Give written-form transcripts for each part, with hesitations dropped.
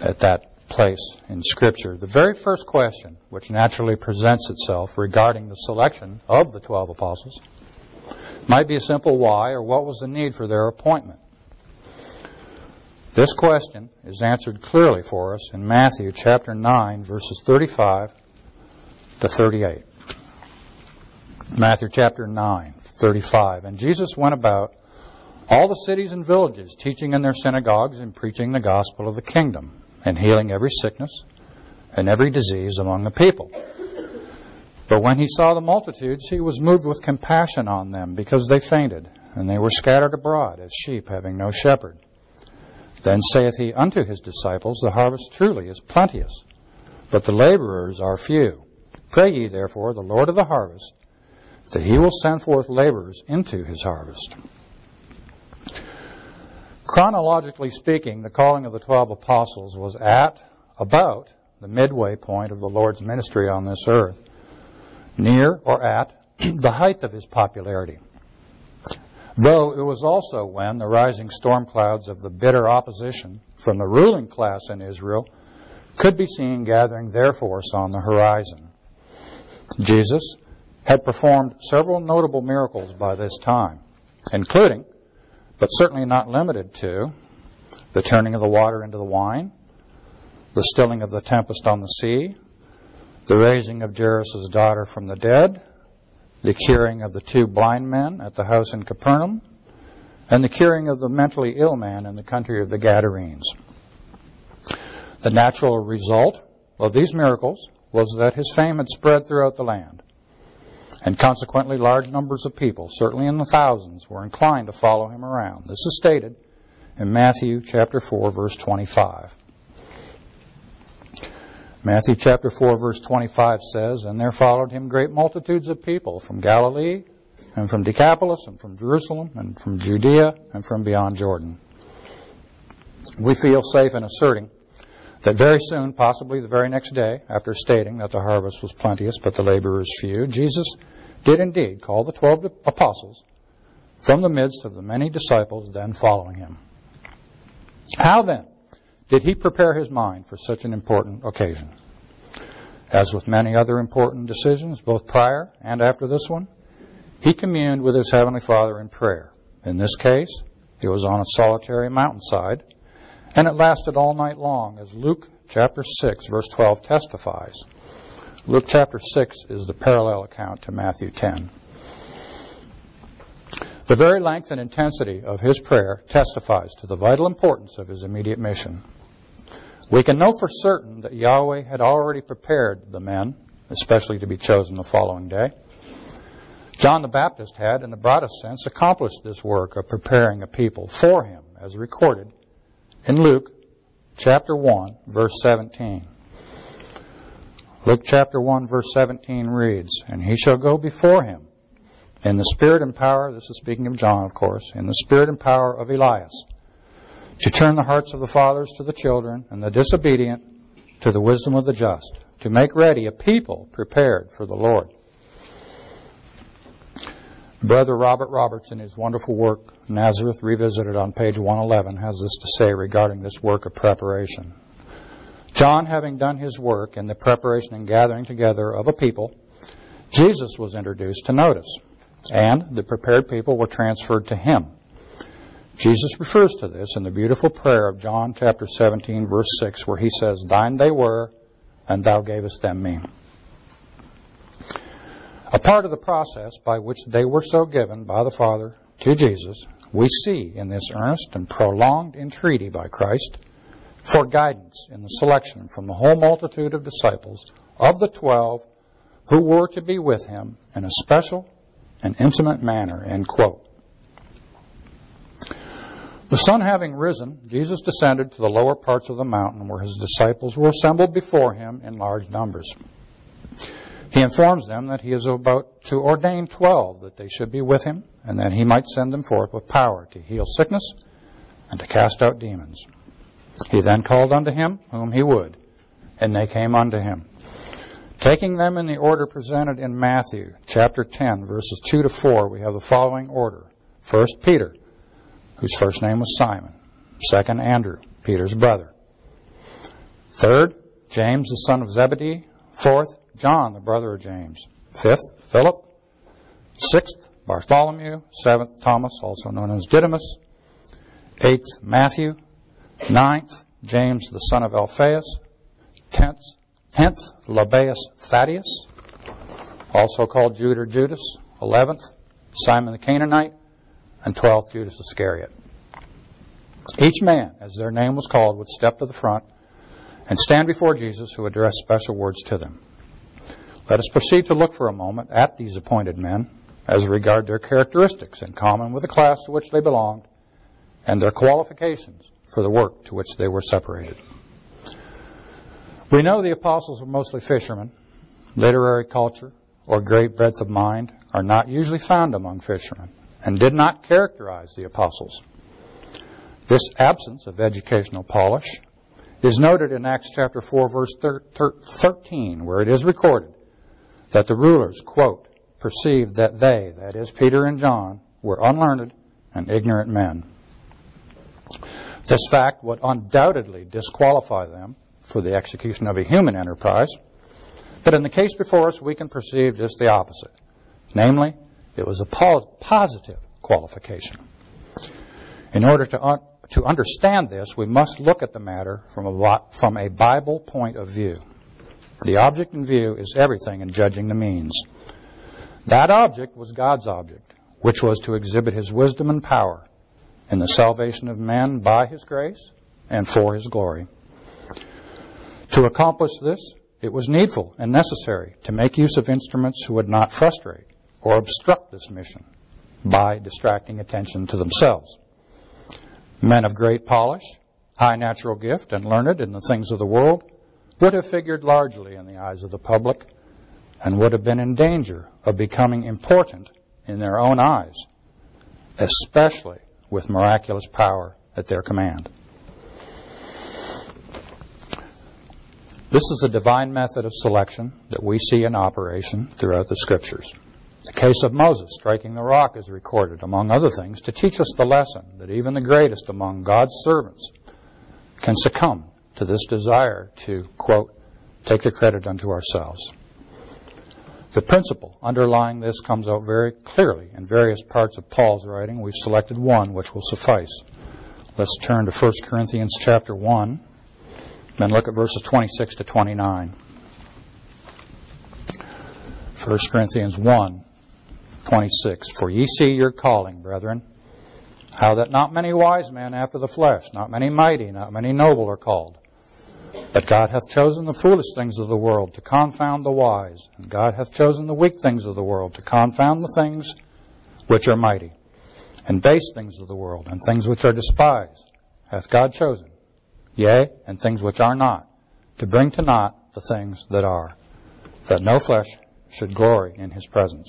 at that place in Scripture. The very first question which naturally presents itself regarding the selection of the 12 apostles might be a simple why, or what was the need for their appointment. This question is answered clearly for us in Matthew chapter 9, verses 35 to 38. Matthew chapter 9, 35. And Jesus went about all the cities and villages, teaching in their synagogues and preaching the gospel of the kingdom, and healing every sickness and every disease among the people. But when he saw the multitudes, he was moved with compassion on them, because they fainted, and they were scattered abroad as sheep having no shepherd. Then saith he unto his disciples, The harvest truly is plenteous, but the laborers are few. Pray ye therefore the Lord of the harvest, that he will send forth laborers into his harvest. Chronologically speaking, the calling of the 12 apostles was at about the midway point of the Lord's ministry on this earth, near or at the height of his popularity. Though it was also when the rising storm clouds of the bitter opposition from the ruling class in Israel could be seen gathering their force on the horizon. Jesus had performed several notable miracles by this time, including, but certainly not limited to, the turning of the water into the wine, the stilling of the tempest on the sea, the raising of Jairus' daughter from the dead, the curing of the 2 blind men at the house in Capernaum, and the curing of the mentally ill man in the country of the Gadarenes. The natural result of these miracles was that his fame had spread throughout the land, and consequently large numbers of people, certainly in the thousands, were inclined to follow him around. This is stated in Matthew chapter 4, verse 25. Matthew chapter 4, verse 25 says, And there followed him great multitudes of people from Galilee, and from Decapolis, and from Jerusalem, and from Judea, and from beyond Jordan. We feel safe in asserting that very soon, possibly the very next day, after stating that the harvest was plenteous, but the laborers few, Jesus did indeed call the 12 apostles from the midst of the many disciples then following him. How then did he prepare his mind for such an important occasion? As with many other important decisions, both prior and after this one, he communed with his Heavenly Father in prayer. In this case, he was on a solitary mountainside, and it lasted all night long, as Luke chapter 6, verse 12 testifies. Luke chapter 6 is the parallel account to Matthew 10. The very length and intensity of his prayer testifies to the vital importance of his immediate mission. We can know for certain that Yahweh had already prepared the men, especially to be chosen the following day. John the Baptist had, in the broadest sense, accomplished this work of preparing a people for him, as recorded in Luke chapter 1, verse 17. Luke chapter 1, verse 17 reads, And he shall go before him in the spirit and power, this is speaking of John, of course, in the spirit and power of Elias, to turn the hearts of the fathers to the children, and the disobedient to the wisdom of the just, to make ready a people prepared for the Lord. Brother Robert Roberts, in his wonderful work, Nazareth Revisited, on page 111, has this to say regarding this work of preparation. John, having done his work in the preparation and gathering together of a people, Jesus was introduced to notice, and the prepared people were transferred to him. Jesus refers to this in the beautiful prayer of John chapter 17, verse 6, where he says, Thine they were, and thou gavest them me. A part of the process by which they were so given by the Father to Jesus, we see in this earnest and prolonged entreaty by Christ for guidance in the selection from the whole multitude of disciples of the 12 who were to be with him in a special and intimate manner, end quote. The sun having risen, Jesus descended to the lower parts of the mountain where his disciples were assembled before him in large numbers. He informs them that he is about to ordain 12, that they should be with him, and that he might send them forth with power to heal sickness and to cast out demons. He then called unto him whom he would, and they came unto him. Taking them in the order presented in Matthew chapter 10, verses 2 to 4, we have the following order. First, Peter, whose first name was Simon. Second, Andrew, Peter's brother. Third, James, the son of Zebedee. Fourth, John, the brother of James. Fifth, Philip. Sixth, Bartholomew. Seventh, Thomas, also known as Didymus. Eighth, Matthew. Ninth, James, the son of Alphaeus. Tenth, Lebbaeus Thaddeus, also called Jude or Judas. 11th, Simon the Canaanite. And 12th, Judas Iscariot. Each man, as their name was called, would step to the front and stand before Jesus, who addressed special words to them. Let us proceed to look for a moment at these appointed men as regard their characteristics in common with the class to which they belonged and their qualifications for the work to which they were separated. We know the apostles were mostly fishermen. Literary culture or great breadth of mind are not usually found among fishermen and did not characterize the apostles. This absence of educational polish is noted in Acts chapter 4, verse 13, where it is recorded that the rulers, quote, perceived that they, that is Peter and John, were unlearned and ignorant men. This fact would undoubtedly disqualify them for the execution of a human enterprise, but in the case before us we can perceive just the opposite. Namely, it was a positive qualification. In order to understand this, we must look at the matter from a Bible point of view. The object in view is everything in judging the means. That object was God's object, which was to exhibit His wisdom and power in the salvation of men by His grace and for His glory. To accomplish this, it was needful and necessary to make use of instruments who would not frustrate or obstruct this mission by distracting attention to themselves. Men of great polish, high natural gift, and learned in the things of the world would have figured largely in the eyes of the public and would have been in danger of becoming important in their own eyes, especially with miraculous power at their command. This is a divine method of selection that we see in operation throughout the Scriptures. The case of Moses striking the rock is recorded, among other things, to teach us the lesson that even the greatest among God's servants can succumb to this desire to, quote, take the credit unto ourselves. The principle underlying this comes out very clearly in various parts of Paul's writing. We've selected one which will suffice. Let's turn to 1 Corinthians chapter 1, then look at verses 26 to 29. 1 Corinthians 1, 26. For ye see your calling, brethren, how that not many wise men after the flesh, not many mighty, not many noble are called. But God hath chosen the foolish things of the world to confound the wise, and God hath chosen the weak things of the world to confound the things which are mighty, and base things of the world, and things which are despised, hath God chosen, yea, and things which are not, to bring to naught the things that are, that no flesh should glory in His presence.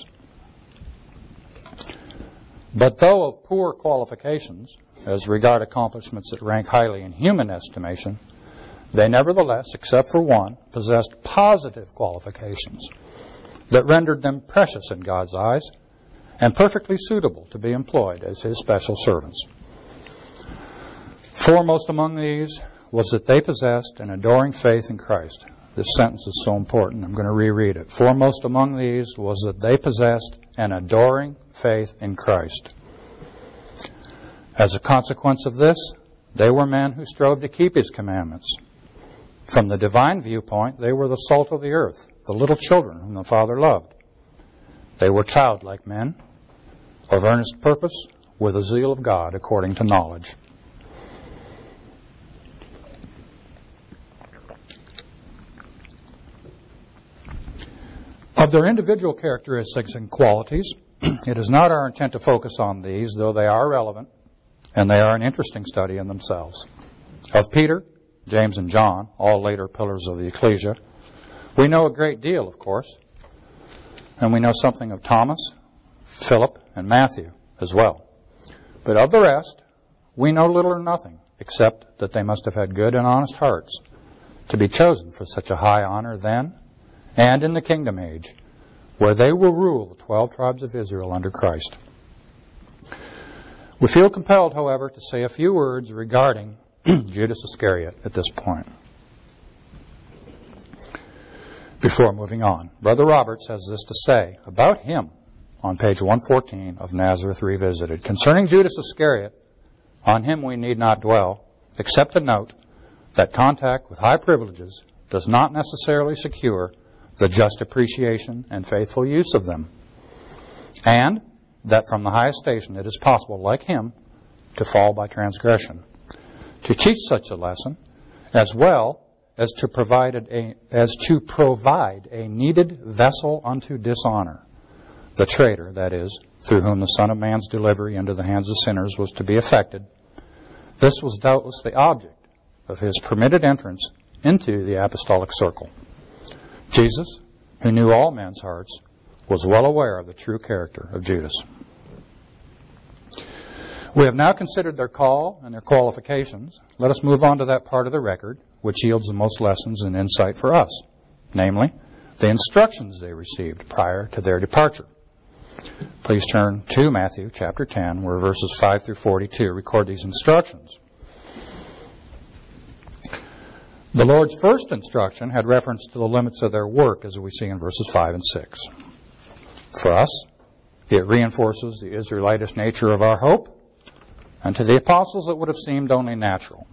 But though of poor qualifications, as regard accomplishments that rank highly in human estimation, they nevertheless, except for one, possessed positive qualifications that rendered them precious in God's eyes and perfectly suitable to be employed as His special servants. Foremost among these was that they possessed an adoring faith in Christ. This sentence is so important, I'm going to reread it. Foremost among these was that they possessed an adoring faith in Christ. As a consequence of this, they were men who strove to keep His commandments. From the divine viewpoint, they were the salt of the earth, the little children whom the Father loved. They were childlike men, of earnest purpose, with the zeal of God according to knowledge. Of their individual characteristics and qualities, it is not our intent to focus on these, though they are relevant, and they are an interesting study in themselves. Of Peter, James, and John, all later pillars of the ecclesia, we know a great deal, of course, and we know something of Thomas, Philip, and Matthew as well. But of the rest, we know little or nothing, except that they must have had good and honest hearts to be chosen for such a high honor then and in the kingdom age, where they will rule the 12 tribes of Israel under Christ. We feel compelled, however, to say a few words regarding Judas Iscariot at this point. Before moving on, Brother Roberts has this to say about him on page 114 of Nazareth Revisited. Concerning Judas Iscariot, on him we need not dwell, except to note that contact with high privileges does not necessarily secure the just appreciation and faithful use of them, and that from the highest station it is possible, like him, to fall by transgression. To teach such a lesson, as well as to provide a needed vessel unto dishonor, the traitor, that is, through whom the Son of Man's delivery into the hands of sinners was to be effected, this was doubtless the object of his permitted entrance into the apostolic circle. Jesus, who knew all men's hearts, was well aware of the true character of Judas. We have now considered their call and their qualifications. Let us move on to that part of the record which yields the most lessons and insight for us, namely, the instructions they received prior to their departure. Please turn to Matthew chapter 10, where verses 5 through 42 record these instructions. The Lord's first instruction had reference to the limits of their work, as we see in verses 5 and 6. For us, it reinforces the Israelitish nature of our hope, and to the apostles it would have seemed only natural.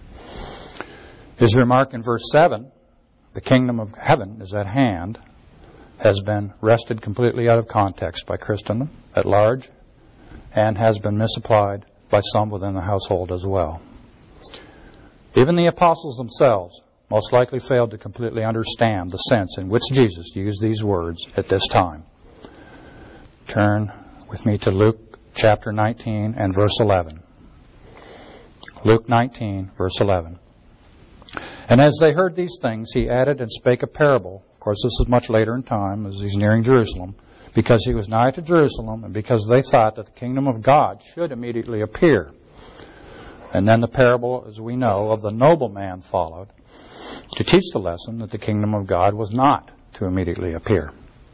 His remark in verse 7, the kingdom of heaven is at hand, has been wrested completely out of context by Christendom at large and has been misapplied by some within the household as well. Even the apostles themselves most likely failed to completely understand the sense in which Jesus used these words at this time. Turn with me to Luke chapter 19 and verse 11. Luke 19, verse 11. And as they heard these things, he added and spake a parable. Of course, this is much later in time, as he's nearing Jerusalem, because he was nigh to Jerusalem, and because they thought that the kingdom of God should immediately appear. And then the parable, as we know, of the nobleman followed, to teach the lesson that the kingdom of God was not to immediately appear.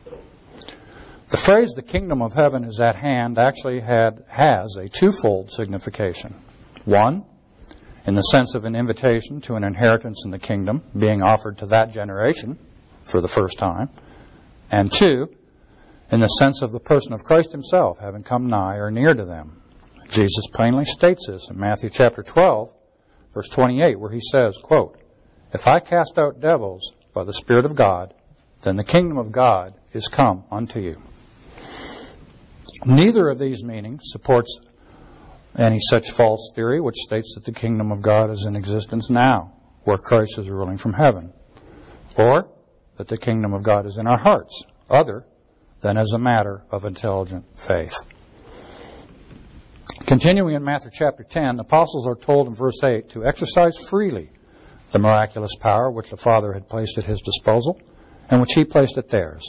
The phrase, the kingdom of heaven is at hand, actually has a twofold signification. One, in the sense of an invitation to an inheritance in the kingdom being offered to that generation for the first time. And two, in the sense of the person of Christ himself having come nigh or near to them. Jesus plainly states this in Matthew chapter 12, verse 28, where he says, quote, If I cast out devils by the Spirit of God, then the kingdom of God is come unto you. Neither of these meanings supports any such false theory which states that the kingdom of God is in existence now, where Christ is ruling from heaven, or that the kingdom of God is in our hearts, other than as a matter of intelligent faith. Continuing in Matthew chapter 10, the apostles are told in verse 8 to exercise freely the miraculous power which the Father had placed at his disposal and which he placed at theirs.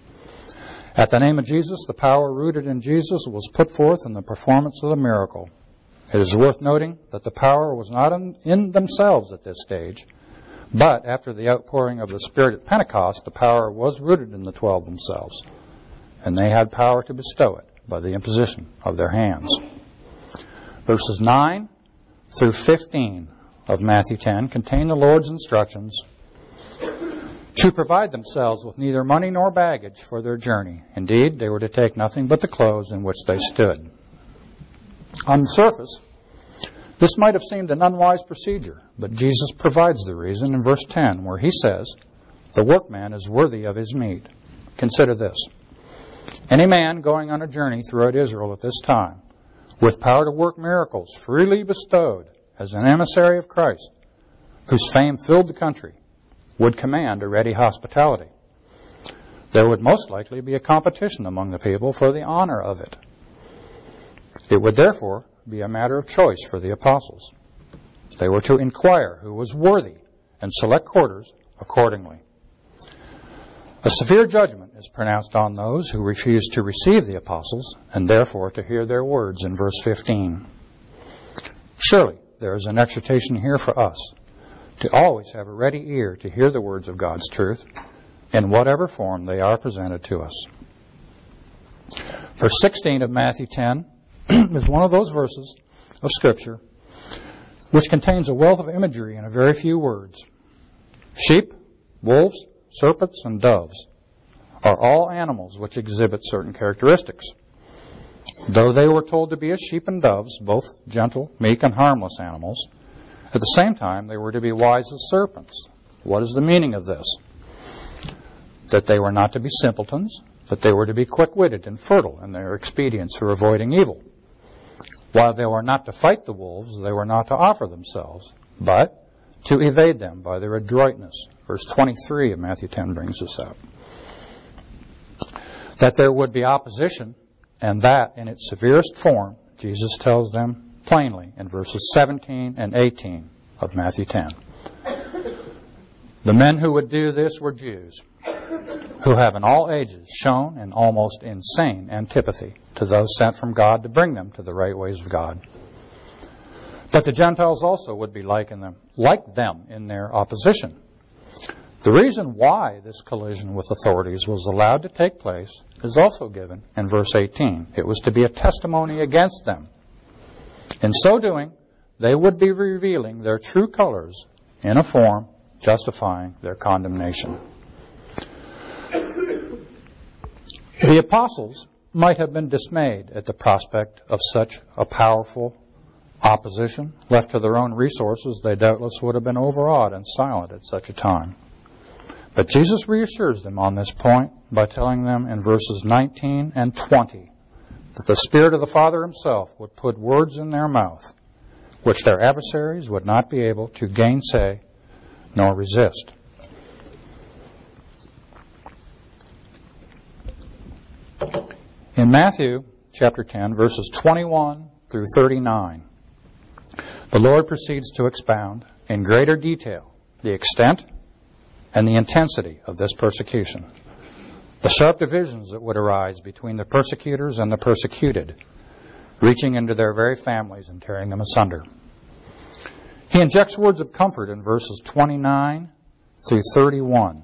At the name of Jesus, the power rooted in Jesus was put forth in the performance of the miracle. It is worth noting that the power was not in themselves at this stage, but after the outpouring of the Spirit at Pentecost, the power was rooted in the 12 themselves, and they had power to bestow it by the imposition of their hands. Verses 9 through 15 of Matthew 10 contain the Lord's instructions to provide themselves with neither money nor baggage for their journey. Indeed, they were to take nothing but the clothes in which they stood. On the surface, this might have seemed an unwise procedure, but Jesus provides the reason in verse 10, where he says, The workman is worthy of his meat. Consider this. Any man going on a journey throughout Israel at this time, with power to work miracles freely bestowed as an emissary of Christ, whose fame filled the country, would command a ready hospitality. There would most likely be a competition among the people for the honor of it. It would therefore be a matter of choice for the apostles. They were to inquire who was worthy and select quarters accordingly. A severe judgment is pronounced on those who refuse to receive the apostles and therefore to hear their words in verse 15. Surely there is an exhortation here for us to always have a ready ear to hear the words of God's truth in whatever form they are presented to us. Verse 16 of Matthew 10 is one of those verses of Scripture which contains a wealth of imagery in a very few words. Sheep, wolves, serpents, and doves are all animals which exhibit certain characteristics. Though they were told to be as sheep and doves, both gentle, meek, and harmless animals, at the same time they were to be wise as serpents. What is the meaning of this? That they were not to be simpletons, but they were to be quick-witted and fertile in their expedients for avoiding evil. While they were not to fight the wolves, they were not to offer themselves, but to evade them by their adroitness. Verse 23 of Matthew 10 brings this up. That there would be opposition, and that in its severest form, Jesus tells them plainly in verses 17 and 18 of Matthew 10. The men who would do this were Jews, who have in all ages shown an almost insane antipathy to those sent from God to bring them to the right ways of God. But the Gentiles also would be like them in their opposition. The reason why this collision with authorities was allowed to take place is also given in verse 18. It was to be a testimony against them. In so doing, they would be revealing their true colors in a form justifying their condemnation. The apostles might have been dismayed at the prospect of such a powerful opposition. Left to their own resources, they doubtless would have been overawed and silent at such a time. But Jesus reassures them on this point by telling them in verses 19 and 20 that the Spirit of the Father himself would put words in their mouth which their adversaries would not be able to gainsay nor resist. In Matthew chapter 10, verses 21 through 39, the Lord proceeds to expound in greater detail the extent and the intensity of this persecution, the sharp divisions that would arise between the persecutors and the persecuted, reaching into their very families and tearing them asunder. He injects words of comfort in verses 29 through 31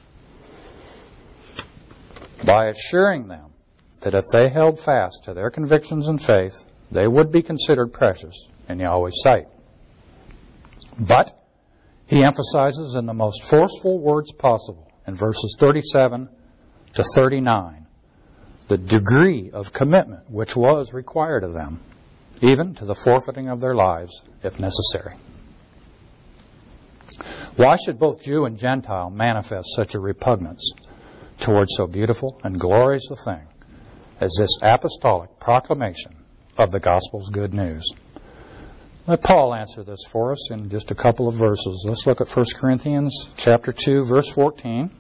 by assuring them that if they held fast to their convictions and faith, they would be considered precious in Yahweh's sight. But he emphasizes in the most forceful words possible, in verses 37 to 39, the degree of commitment which was required of them, even to the forfeiting of their lives if necessary. Why should both Jew and Gentile manifest such a repugnance towards so beautiful and glorious a thing as this apostolic proclamation of the gospel's good news? Let Paul answer this for us in just a couple of verses. Let's look at 1 Corinthians chapter 2, verse 14.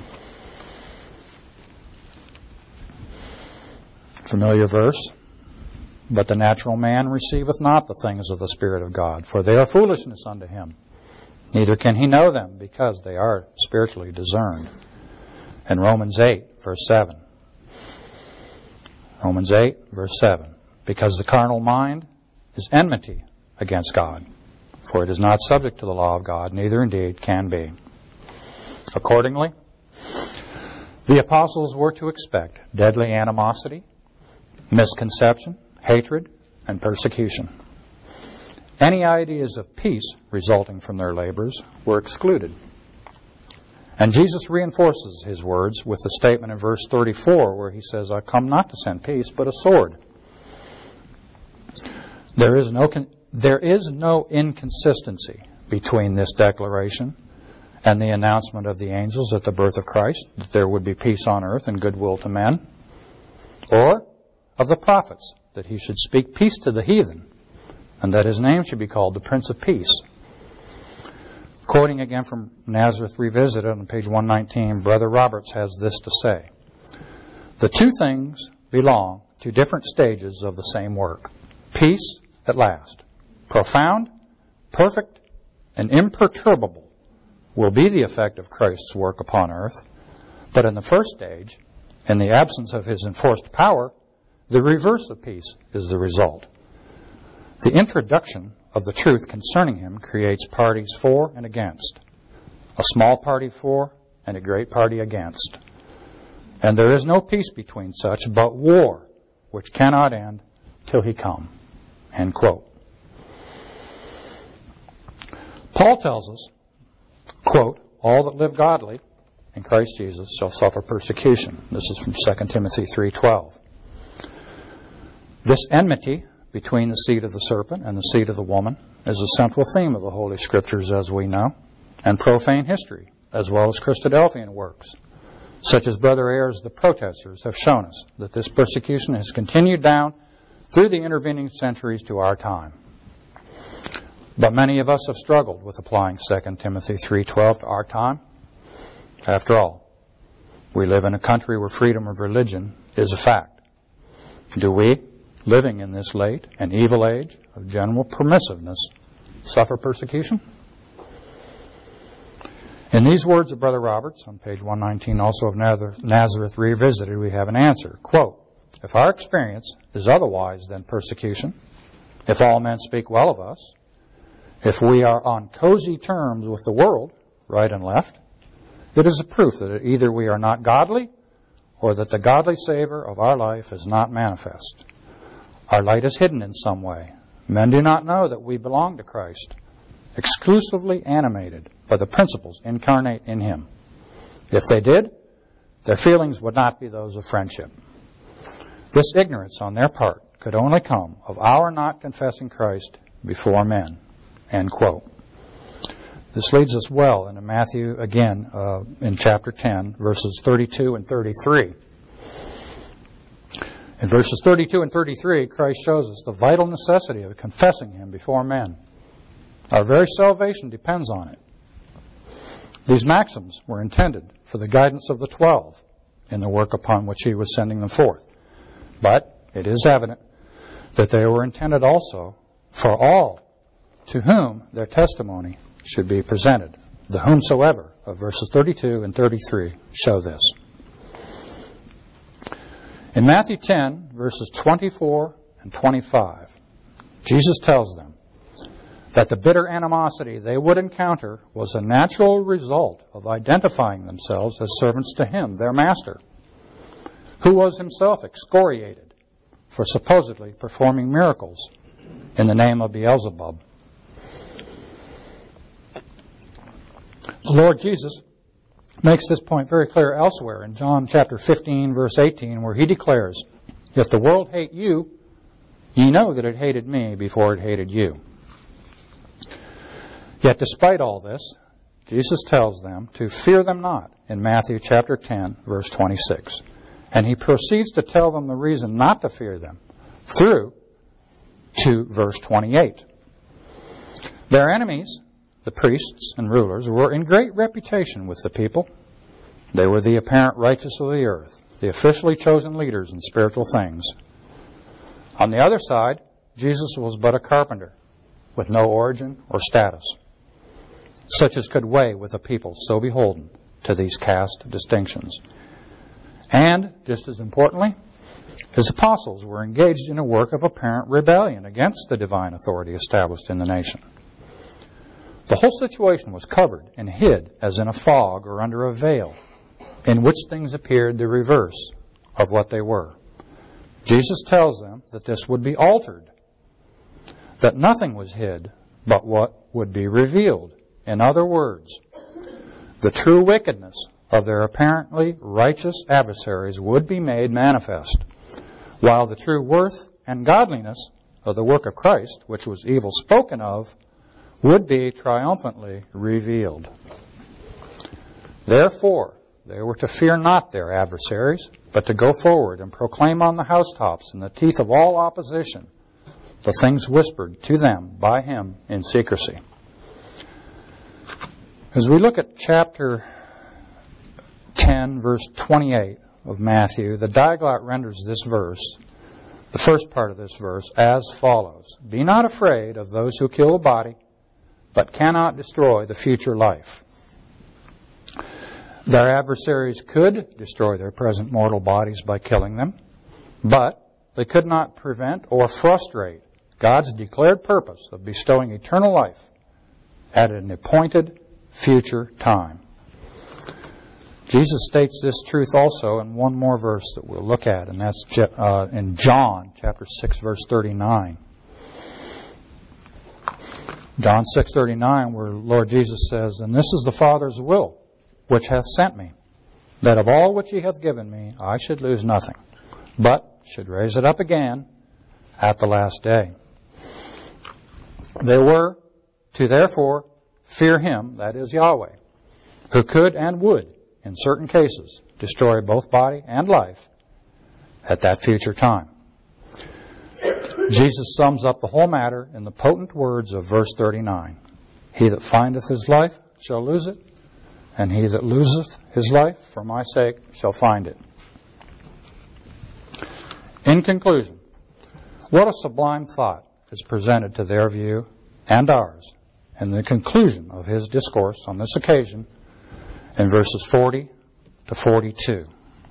Familiar verse. But the natural man receiveth not the things of the Spirit of God, for they are foolishness unto him. Neither can he know them, because they are spiritually discerned. And Romans 8, verse 7. Romans 8, verse 7. Because the carnal mind is enmity against God, for it is not subject to the law of God, neither indeed can be. Accordingly, the apostles were to expect deadly animosity, misconception, hatred, and persecution. Any ideas of peace resulting from their labors were excluded. And Jesus reinforces his words with the statement in verse 34 where he says, I come not to send peace, but a sword. There is no inconsistency between this declaration and the announcement of the angels at the birth of Christ, that there would be peace on earth and goodwill to men, or of the prophets, that he should speak peace to the heathen, and that his name should be called the Prince of Peace. Quoting again from Nazareth Revisited on page 119, Brother Roberts has this to say: the two things belong to different stages of the same work. Peace at last, profound, perfect, and imperturbable, will be the effect of Christ's work upon earth. But in the first stage, in the absence of his enforced power, the reverse of peace is the result. The introduction of the truth concerning him creates parties for and against, a small party for and a great party against. And there is no peace between such, but war, which cannot end till he come. End quote. Paul tells us, quote, all that live godly in Christ Jesus shall suffer persecution. This is from 2 Timothy 3:12. This enmity between the seed of the serpent and the seed of the woman is a central theme of the Holy Scriptures, as we know, and profane history, as well as Christadelphian works, such as Brother Ayres' The Protesters, have shown us that this persecution has continued down through the intervening centuries to our time. But many of us have struggled with applying 2 Timothy 3:12 to our time. After all, we live in a country where freedom of religion is a fact. Do we, living in this late and evil age of general permissiveness, suffer persecution? In these words of Brother Roberts, on page 119 also of Nazareth Revisited, we have an answer. Quote, if our experience is otherwise than persecution, if all men speak well of us, if we are on cozy terms with the world, right and left, it is a proof that either we are not godly or that the godly savor of our life is not manifest. Our light is hidden in some way. Men do not know that we belong to Christ, exclusively animated by the principles incarnate in Him. If they did, their feelings would not be those of friendship. This ignorance on their part could only come of our not confessing Christ before men. End quote. This leads us well into Matthew again in chapter 10, verses 32 and 33. In verses 32 and 33, Christ shows us the vital necessity of confessing Him before men. Our very salvation depends on it. These maxims were intended for the guidance of the 12 in the work upon which He was sending them forth. But it is evident that they were intended also for all to whom their testimony should be presented. The whomsoever of verses 32 and 33 show this. In Matthew 10, verses 24 and 25, Jesus tells them that the bitter animosity they would encounter was a natural result of identifying themselves as servants to Him, their Master, who was Himself excoriated for supposedly performing miracles in the name of Beelzebub. The Lord Jesus makes this point very clear elsewhere in John chapter 15, verse 18, where He declares, if the world hate you, ye know that it hated me before it hated you. Yet despite all this, Jesus tells them to fear them not in Matthew chapter 10, verse 26. And He proceeds to tell them the reason not to fear them through to verse 28. Their enemies, the priests and rulers, were in great reputation with the people. They were the apparent righteous of the earth, the officially chosen leaders in spiritual things. On the other side, Jesus was but a carpenter with no origin or status, such as could weigh with a people so beholden to these caste distinctions. And, just as importantly, His apostles were engaged in a work of apparent rebellion against the divine authority established in the nation. The whole situation was covered and hid as in a fog or under a veil, in which things appeared the reverse of what they were. Jesus tells them that this would be altered, that nothing was hid but what would be revealed. In other words, the true wickedness of their apparently righteous adversaries would be made manifest, while the true worth and godliness of the work of Christ, which was evil spoken of, would be triumphantly revealed. Therefore, they were to fear not their adversaries, but to go forward and proclaim on the housetops in the teeth of all opposition the things whispered to them by Him in secrecy. As we look at chapter 10, verse 28 of Matthew, the Diaglott renders this verse, the first part of this verse, as follows. Be not afraid of those who kill the body, but cannot destroy the future life. Their adversaries could destroy their present mortal bodies by killing them, but they could not prevent or frustrate God's declared purpose of bestowing eternal life at an appointed future time. Jesus states this truth also in one more verse that we'll look at, and that's in John chapter 6, verse 39. John 6:39, where Lord Jesus says, and this is the Father's will, which hath sent me, that of all which he hath given me I should lose nothing, but should raise it up again at the last day. They were to therefore fear him, that is Yahweh, who could and would, in certain cases, destroy both body and life at that future time. Jesus sums up the whole matter in the potent words of verse 39. He that findeth his life shall lose it, and he that loseth his life for my sake shall find it. In conclusion, what a sublime thought is presented to their view and ours in the conclusion of his discourse on this occasion in verses 40 to 42.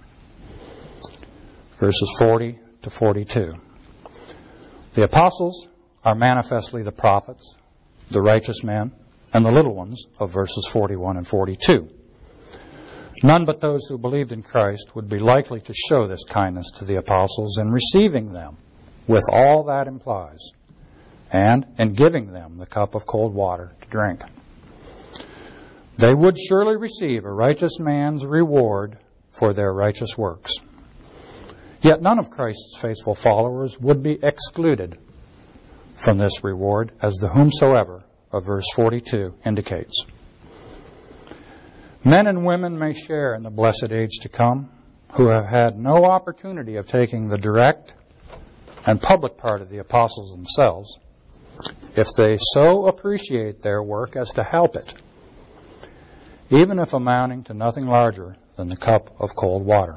Verses 40 to 42. The apostles are manifestly the prophets, the righteous men, and the little ones of verses 41 and 42. None but those who believed in Christ would be likely to show this kindness to the apostles in receiving them with all that implies, and in giving them the cup of cold water to drink. They would surely receive a righteous man's reward for their righteous works. Yet none of Christ's faithful followers would be excluded from this reward, as the whomsoever of verse 42 indicates. Men and women may share in the blessed age to come who have had no opportunity of taking the direct and public part of the apostles themselves, if they so appreciate their work as to help it, even if amounting to nothing larger than the cup of cold water.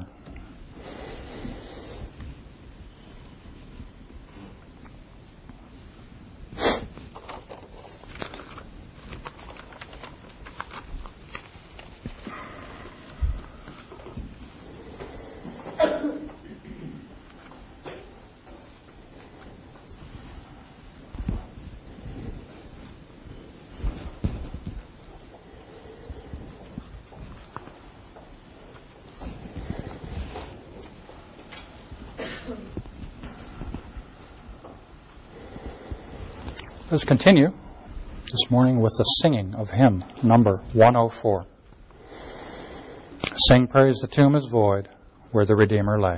Let's continue this morning with the singing of hymn number 104. Sing praise, the tomb is void, where the Redeemer lay.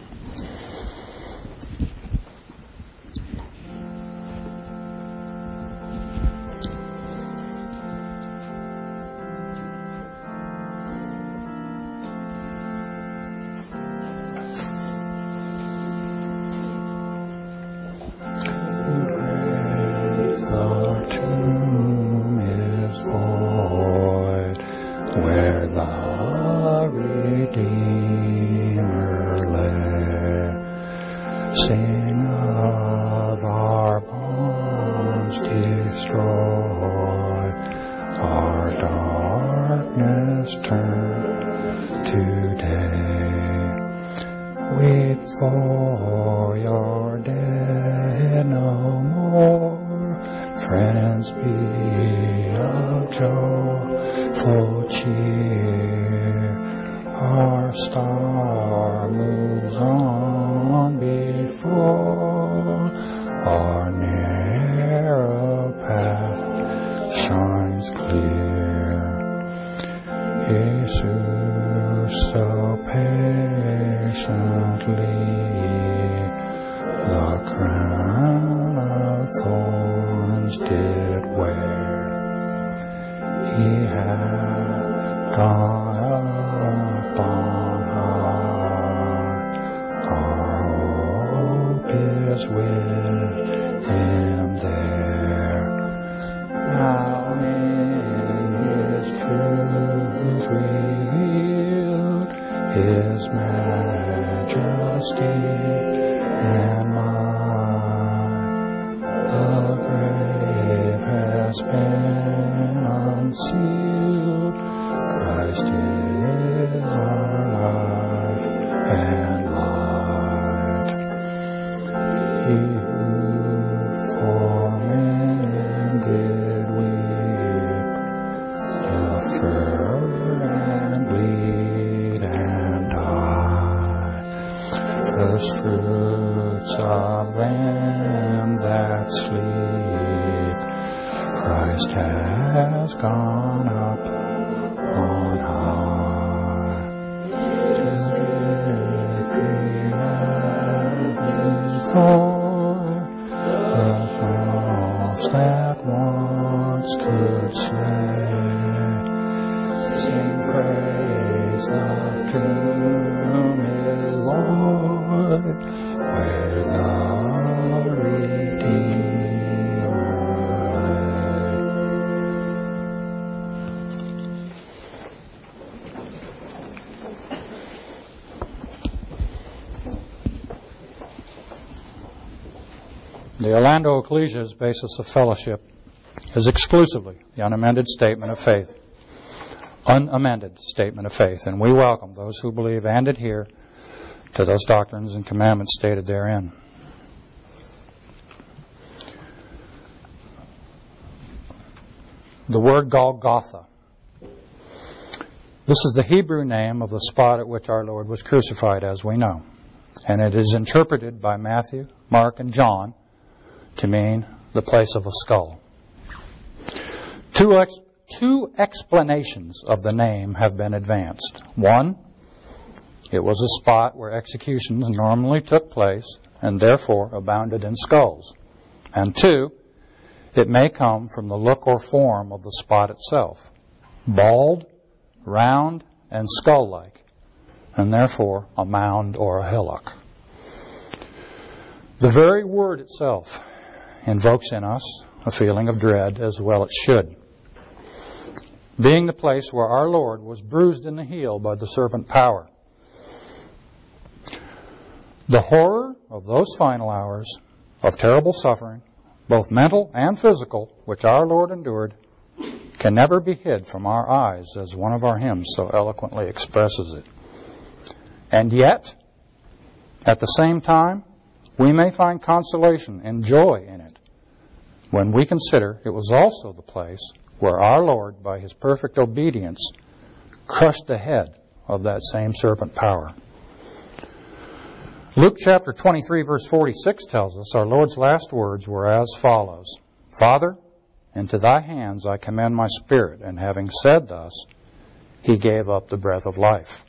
Sing of our bonds destroyed, our darkness turned to day. Weep for your dead no more, friends, be of joyful cheer. Our star moves on before, our narrow path shines clear. Jesus so patiently the crown of thorns did wear. He had gone up on high, our hope is with him there. Now in his truth revealed, his majesty and might, the grave has been unsealed. Christ is our life and light. He who for men did weep, suffer and bleed and die. First fruits of them that sleep, Christ has gone up on high. For the false that once could sway, sing praise, the tomb is void, where the Redeemer The Orlando Ecclesia's basis of fellowship is exclusively the unamended statement of faith. Unamended statement of faith. And we welcome those who believe and adhere to those doctrines and commandments stated therein. The word Golgotha. This is the Hebrew name of the spot at which our Lord was crucified, as we know. And it is interpreted by Matthew, Mark, and John to mean the place of a skull. Two explanations of the name have been advanced. One, it was a spot where executions normally took place and therefore abounded in skulls. And two, it may come from the look or form of the spot itself, bald, round, and skull-like, and therefore a mound or a hillock. The very word itself invokes in us a feeling of dread, as well it should, being the place where our Lord was bruised in the heel by the serpent power. The horror of those final hours of terrible suffering, both mental and physical, which our Lord endured, can never be hid from our eyes, as one of our hymns so eloquently expresses it. And yet, at the same time, we may find consolation and joy in it when we consider it was also the place where our Lord, by His perfect obedience, crushed the head of that same serpent power. Luke chapter 23, verse 46 tells us our Lord's last words were as follows: Father, into thy hands I commend my spirit. And having said thus, He gave up the breath of life.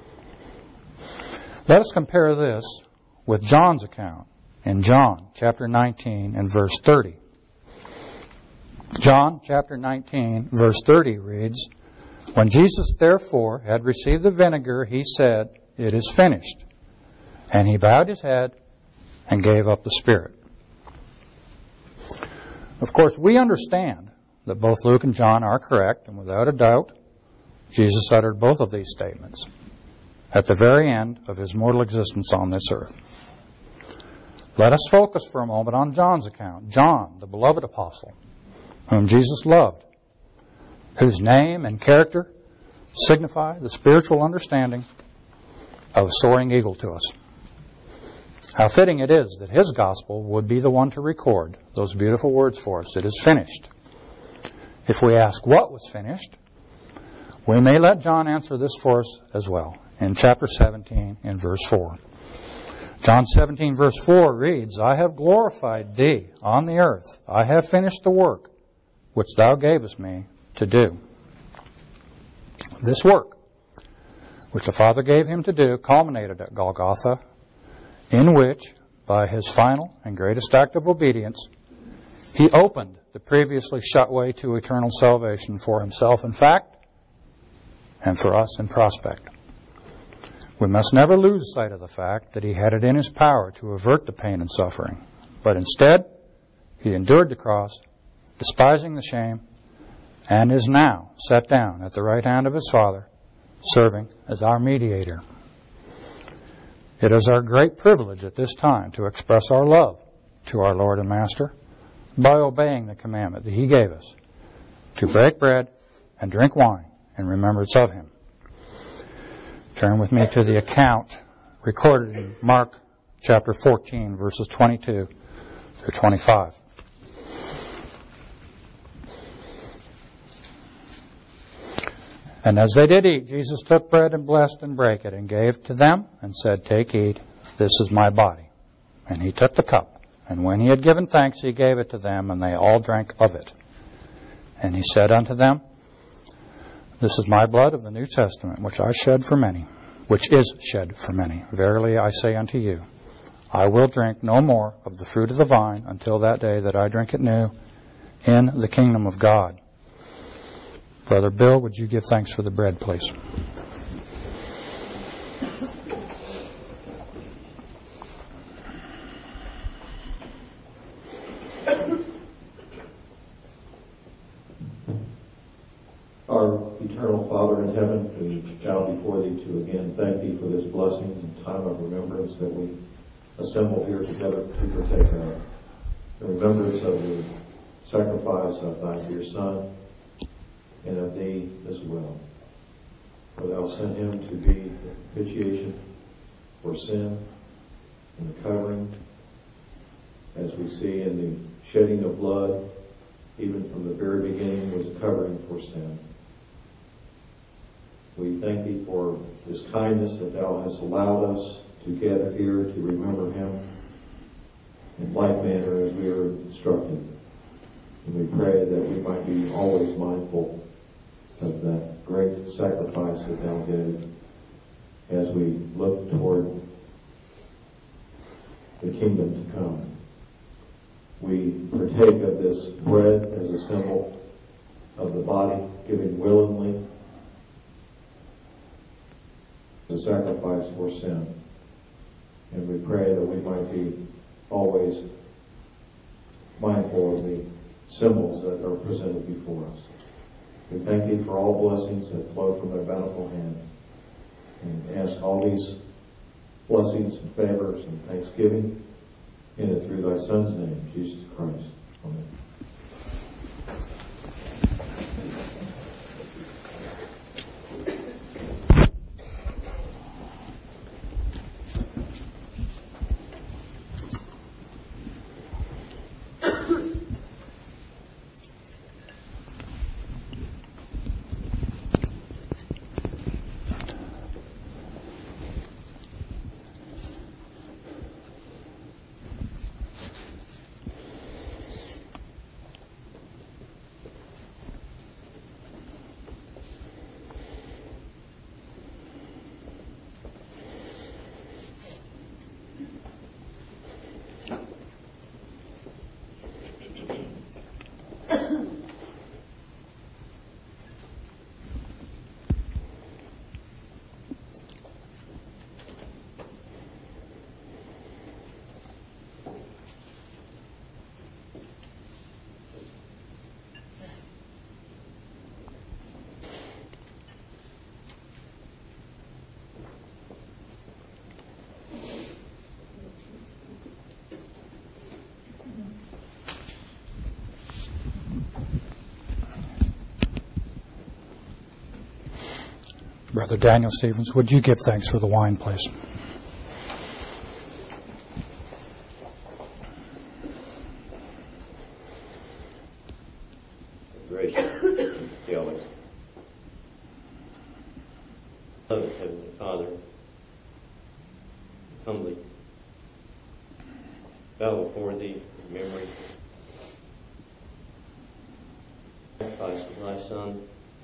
Let us compare this with John's account in John chapter 19 and verse 30. John chapter 19 verse 30 reads, When Jesus therefore had received the vinegar, He said, It is finished. And He bowed His head and gave up the spirit. Of course, we understand that both Luke and John are correct, and without a doubt, Jesus uttered both of these statements at the very end of His mortal existence on this earth. Let us focus for a moment on John's account. John, the beloved apostle, whom Jesus loved, whose name and character signify the spiritual understanding of a soaring eagle to us. How fitting it is that his gospel would be the one to record those beautiful words for us. It is finished. If we ask what was finished, we may let John answer this for us as well in chapter 17 in verse 4. John 17 verse 4 reads, I have glorified thee on the earth. I have finished the work which thou gavest me to do. This work, which the Father gave Him to do, culminated at Golgotha, in which, by His final and greatest act of obedience, He opened the previously shut way to eternal salvation for Himself in fact, and for us in prospect. We must never lose sight of the fact that He had it in His power to avert the pain and suffering, but instead, He endured the cross, despising the shame, and is now set down at the right hand of His Father, serving as our mediator. It is our great privilege at this time to express our love to our Lord and Master by obeying the commandment that He gave us to break bread and drink wine in remembrance of Him. Turn with me to the account recorded in Mark chapter 14, verses 22 through 25. And as they did eat, Jesus took bread and blessed and brake it and gave to them and said, Take, eat, this is my body. And He took the cup, and when He had given thanks, He gave it to them, and they all drank of it. And He said unto them, This is my blood of the New Testament, which I shed for many which is shed for many. Verily I say unto you, I will drink no more of the fruit of the vine until that day that I drink it new in the kingdom of God. Brother Bill, would you give thanks for the bread, please? Our eternal Father in heaven, we bow before Thee to again thank Thee for this blessing and time of remembrance that we assemble here together to partake of. The remembrance of the sacrifice of Thy dear Son and of Thee as well. For Thou sent Him to be the propitiation for sin and the covering, as we see in the shedding of blood, even from the very beginning, was a covering for sin. We thank Thee for this kindness that Thou hast allowed us to gather here to remember Him in like manner as we are instructed. And we pray that we might be always mindful of that great sacrifice that Thou did as we look toward the kingdom to come. We partake of this bread as a symbol of the body given willingly, the sacrifice for sin. And we pray that we might be always mindful of the symbols that are presented before us. We thank Thee for all blessings that flow from Thy bountiful hand, and ask all these blessings and favors and thanksgiving in and through Thy Son's name, Jesus Christ. Amen. Brother Daniel Stevens, would you give thanks for the wine, please? Gracious Heavenly Father, humbly bow before Thee in memory of the sacrifice of Thy Son,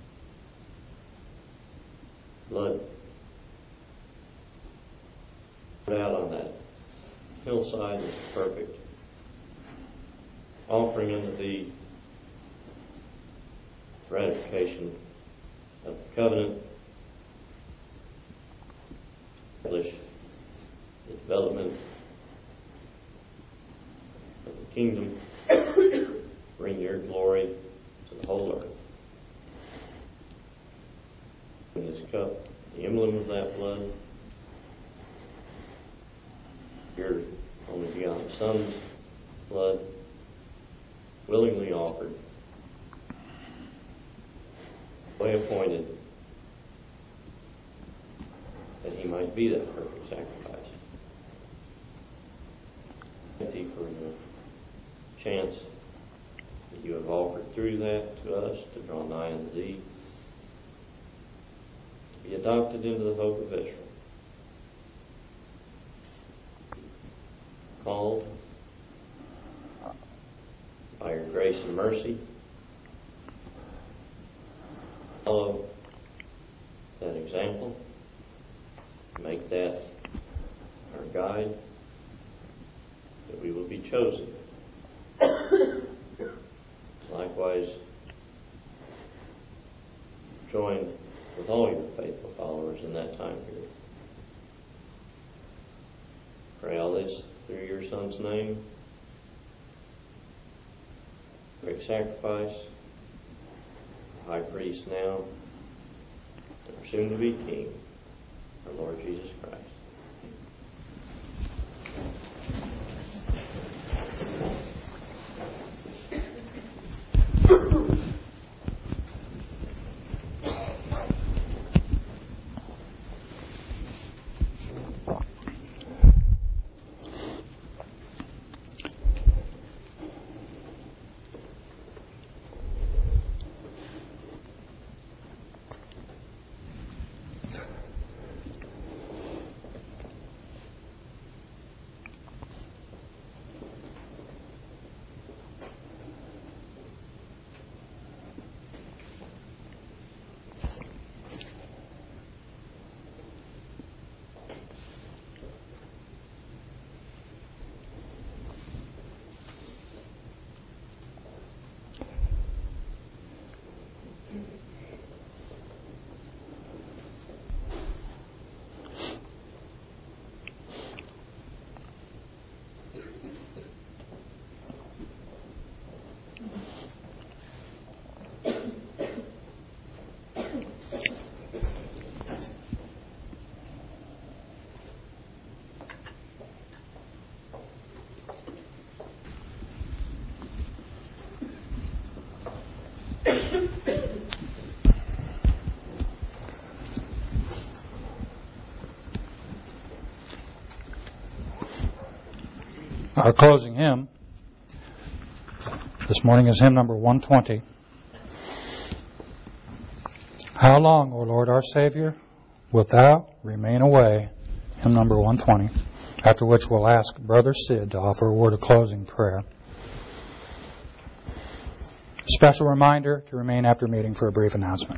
blood poured out on that hillside is perfect offering unto Thee, ratification of the covenant, establish the development of the kingdom, bring Your glory to the whole earth. In this cup, the emblem of that blood, Your only begotten Son's blood, willingly offered, way appointed, that He might be that perfect sacrifice. Thank Thee for the chance that You have offered through that to us to draw nigh unto Thee, to be adopted into the hope of Israel, called by Your grace and mercy, follow that example, make that our guide, that we will be chosen. Likewise, join with all your faithful followers in that time period. Pray all this through your Son's name. Great sacrifice, High Priest now, and our soon-to-be King, our Lord Jesus Christ. Our closing hymn this morning is hymn number 120. How long, O Lord our Savior, wilt thou remain away? Hymn number 120. After which we'll ask Brother Sid to offer a word of closing prayer. Special reminder to remain after meeting for a brief announcement.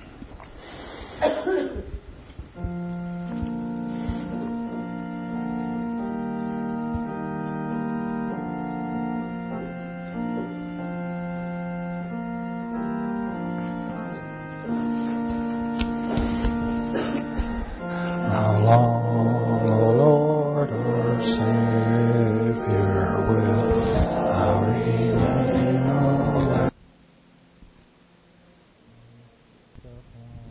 How long, O Lord our Savior, will thou remain away?